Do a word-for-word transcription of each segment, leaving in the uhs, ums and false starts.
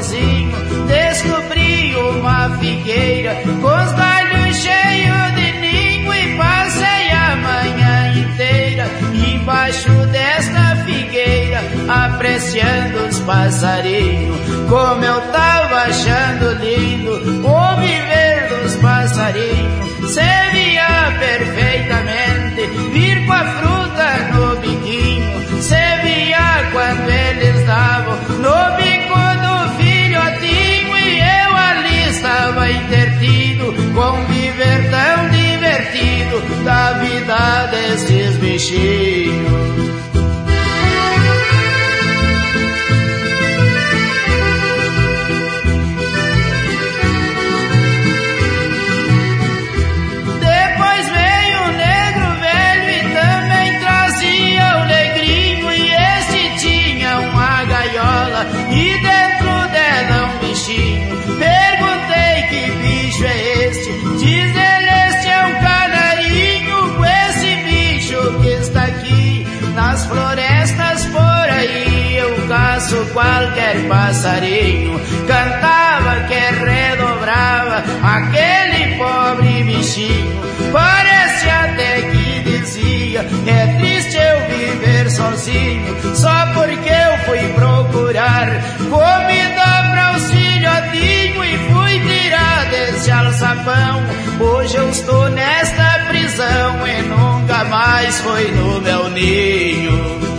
sozinho, descobri uma figueira com os galhos cheios de ninho e passei a manhã inteira embaixo desta figueira, apreciando os passarinhos. Como eu tava achando lindo o viver dos passarinhos, se via perfeitamente vir com a fruta no biquinho, se via quando eles davam no bico do filhotinho, e eu ali estava intertido com um viver tão divertido da vida desses bichinhos. E dentro dela um bichinho, perguntei que bicho é este, diz ele, este é um canarinho, esse bicho que está aqui nas florestas por aí. Eu caço qualquer passarinho, cantava que redobrava aquele pobre bichinho, parece até que dizia, é triste eu viver sozinho, só porque eu fui procurar comida para os filhotinhos e fui tirar desse alçapão. Hoje eu estou nesta prisão e nunca mais foi no meu ninho.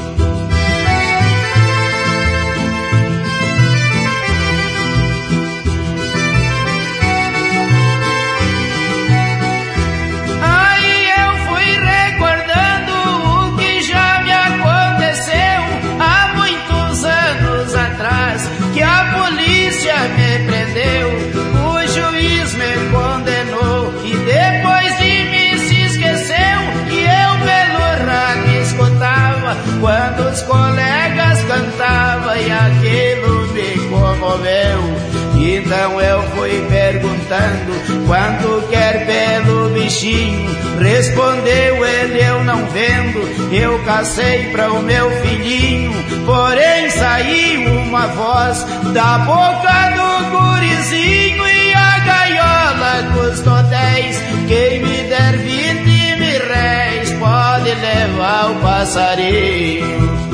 Que a polícia me prendeu, o juiz me condenou e depois de mim se esqueceu. E eu pelo rádio escutava quando os colegas cantavam e aquilo me comoveu. Então eu fui perguntando quanto quer pelo bichinho, respondeu ele, eu não vendo, eu cacei pra o meu filhinho. Porém saiu uma voz da boca do gurizinho e a gaiola custou dez, quem me der vinte mil réis pode levar o passarinho.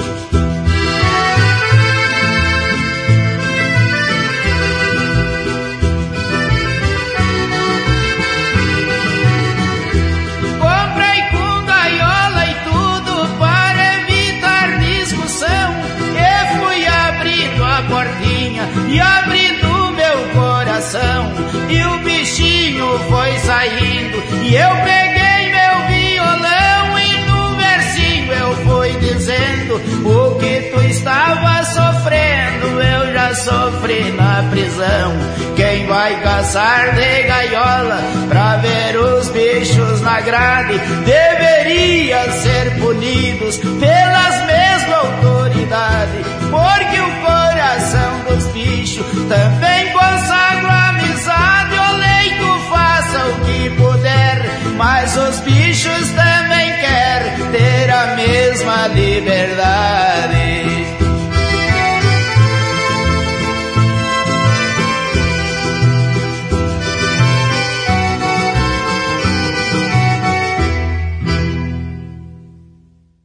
E abrindo meu coração, e o bichinho foi saindo, e eu peguei meu violão e no versinho eu fui dizendo, o que tu estava sofrendo eu já sofri na prisão. Quem vai caçar de gaiola pra ver os bichos na grade deveria ser punidos pelas mesmas autoridades, porque o coração dos bichos também consagra a amizade. O leito faça o que puder, mas os bichos também querem ter a mesma liberdade.